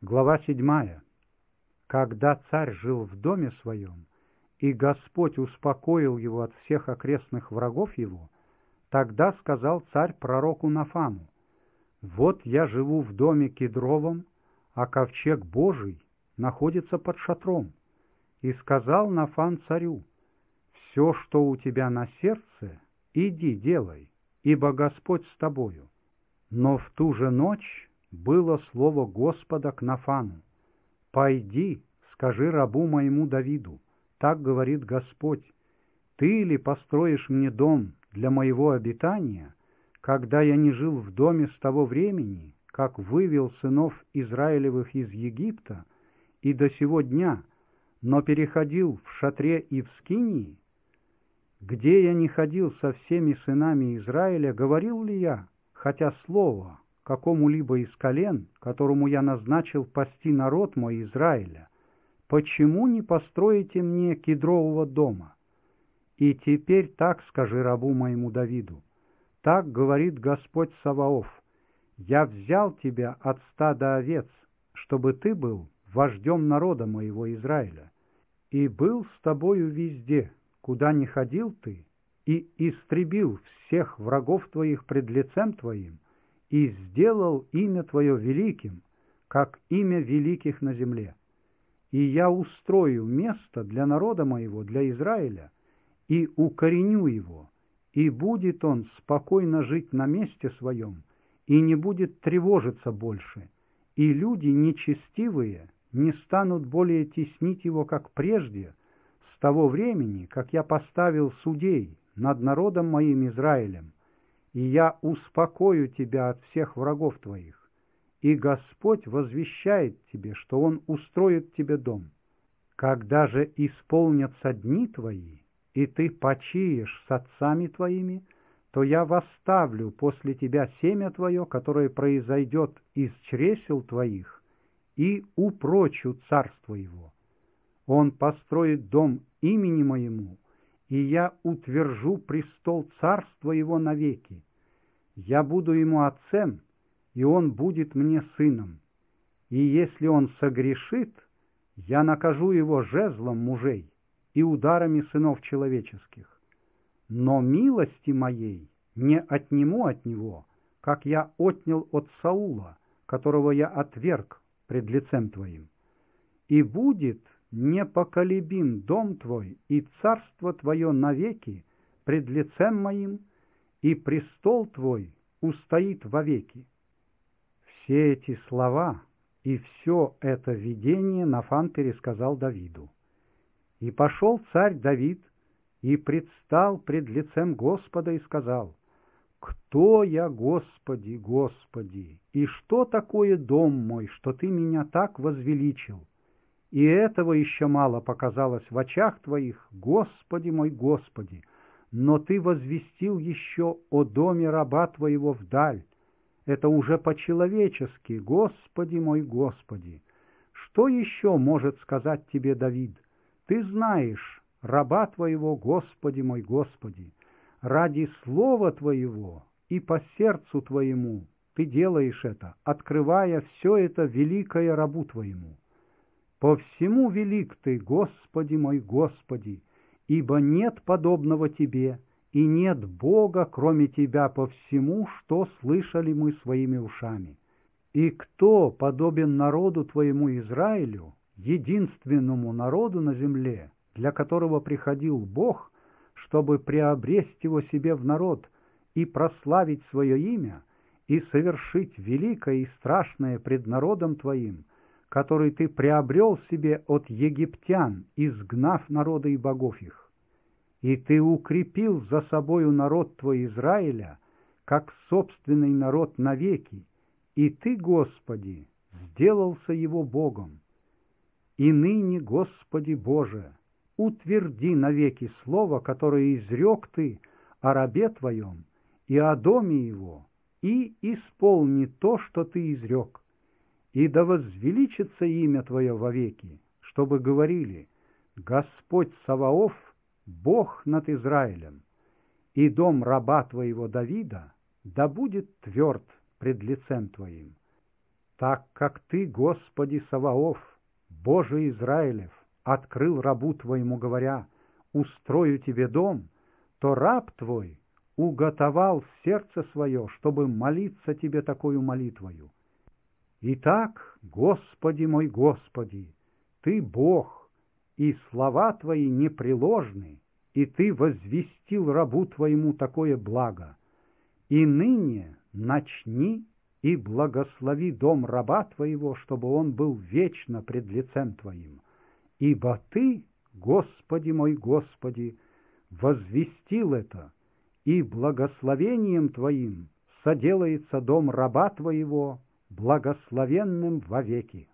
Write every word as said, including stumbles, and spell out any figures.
Глава седьмая. Когда царь жил в доме своем, и Господь успокоил его от всех окрестных врагов его, тогда сказал царь пророку Нафану: «Вот я живу в доме кедровом, а ковчег Божий находится под шатром». И сказал Нафан царю: «Все, что у тебя на сердце, иди делай, ибо Господь с тобою». Но в ту же ночь было слово Господа к Нафану: «Пойди, скажи рабу моему Давиду, так говорит Господь: ты ли построишь мне дом для моего обитания, когда я не жил в доме с того времени, как вывел сынов Израилевых из Египта, и до сего дня, но переходил в шатре и в скинии? Где я не ходил со всеми сынами Израиля, говорил ли я, хотя слово какому-либо из колен, которому я назначил пасти народ мой Израиля: почему не построите мне кедрового дома? И теперь так скажи рабу моему Давиду: так говорит Господь Саваоф: я взял тебя от стада овец, чтобы ты был вождем народа моего Израиля, и был с тобою везде, куда ни ходил ты, и истребил всех врагов твоих пред лицем твоим, и сделал имя твое великим, как имя великих на земле. И я устрою место для народа моего, для Израиля, и укореню его, и будет он спокойно жить на месте своем, и не будет тревожиться больше, и люди нечестивые не станут более теснить его, как прежде, с того времени, как я поставил судей над народом моим Израилем, и я успокою тебя от всех врагов твоих, и Господь возвещает тебе, что Он устроит тебе дом. Когда же исполнятся дни твои, и ты почиешь с отцами твоими, то я восставлю после тебя семя твое, которое произойдет из чресел твоих, и упрочу царство его. Он построит дом имени моему, и я утвержу престол царства его навеки. Я буду ему отцем, и он будет мне сыном. И если он согрешит, я накажу его жезлом мужей и ударами сынов человеческих. Но милости моей не отниму от него, как я отнял от Саула, которого я отверг пред лицем твоим. И будет непоколебим дом твой и царство твое навеки пред лицем моим, и престол твой устоит вовеки». Все эти слова и все это видение Нафан пересказал Давиду. И пошел царь Давид и предстал пред лицем Господа и сказал: «Кто я, Господи, Господи, и что такое дом мой, что ты меня так возвеличил? И этого еще мало показалось в очах твоих, Господи мой, Господи, но ты возвестил еще о доме раба твоего вдаль. Это уже по-человечески, Господи мой, Господи. Что еще может сказать тебе Давид? Ты знаешь раба твоего, Господи мой, Господи. Ради слова твоего и по сердцу твоему ты делаешь это, открывая все это великое рабу твоему. По всему велик ты, Господи мой, Господи, ибо нет подобного тебе, и нет Бога, кроме тебя, по всему, что слышали мы своими ушами. И кто подобен народу твоему Израилю, единственному народу на земле, для которого приходил Бог, чтобы приобресть его себе в народ и прославить свое имя, и совершить великое и страшное пред народом твоим, который ты приобрел себе от египтян, изгнав народа и богов их. И ты укрепил за собою народ твой Израиля, как собственный народ навеки, и ты, Господи, сделался его Богом. И ныне, Господи Боже, утверди навеки слово, которое изрек ты о рабе твоем и о доме его, и исполни то, что ты изрек. И да возвеличится имя Твое вовеки, чтобы говорили: Господь Саваоф, Бог над Израилем, и дом раба Твоего Давида да будет тверд пред лицем Твоим. Так как Ты, Господи Саваоф, Боже Израилев, открыл рабу Твоему, говоря: устрою Тебе дом, то раб Твой уготовал сердце свое, чтобы молиться Тебе такою молитвою. Итак, Господи мой Господи, Ты Бог, и слова Твои непреложны, и Ты возвестил рабу Твоему такое благо. И ныне начни и благослови дом раба Твоего, чтобы он был вечно пред лицем Твоим. Ибо Ты, Господи мой Господи, возвестил это, и благословением Твоим соделается дом раба Твоего благословенным вовеки.